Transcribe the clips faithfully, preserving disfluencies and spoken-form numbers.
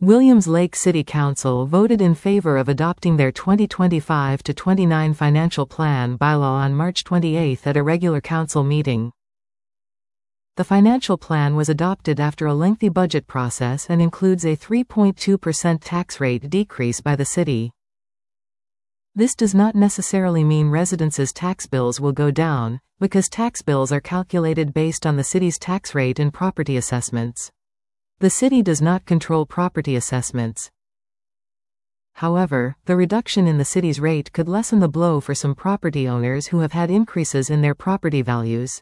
Williams Lake City Council voted in favor of adopting their twenty twenty-five to twenty-nine financial plan bylaw on March twenty-eighth at a regular council meeting. The financial plan was adopted after a lengthy budget process and includes a three point two percent tax rate decrease by the city. This does not necessarily mean residents' tax bills will go down, because tax bills are calculated based on the city's tax rate and property assessments. The city does not control property assessments. However, the reduction in the city's rate could lessen the blow for some property owners who have had increases in their property values.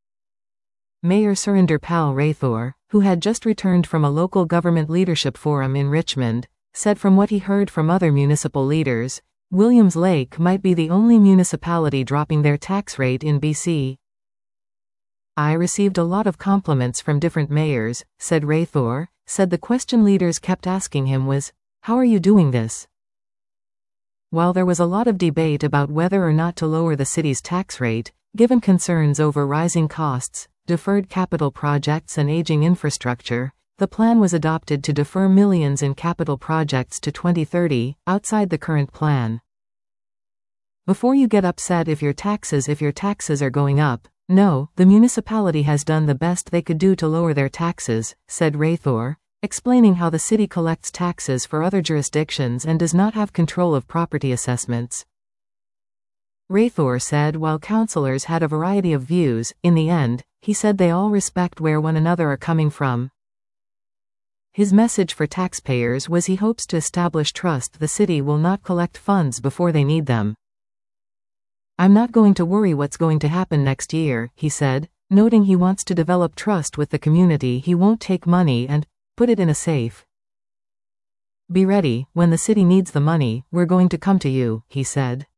Mayor Surinder Pal Rathore, who had just returned from a local government leadership forum in Richmond, said from what he heard from other municipal leaders, Williams Lake might be the only municipality dropping their tax rate in B C. I received a lot of compliments from different mayors, said Rathore, said the question leaders kept asking him was, "How are you doing this?" While there was a lot of debate about whether or not to lower the city's tax rate, given concerns over rising costs, deferred capital projects and aging infrastructure, the plan was adopted to defer millions in capital projects to twenty thirty, outside the current plan. Before you get upset if your taxes if your taxes are going up, no, the municipality has done the best they could do to lower their taxes, said Rathore, explaining how the city collects taxes for other jurisdictions and does not have control of property assessments. Rathore said while councillors had a variety of views, in the end, he said they all respect where one another are coming from. His message for taxpayers was he hopes to establish trust the city will not collect funds before they need them. "I'm not going to worry what's going to happen next year," he said, noting he wants to develop trust with the community. He won't take money and put it in a safe. "Be ready, when the city needs the money, we're going to come to you," he said.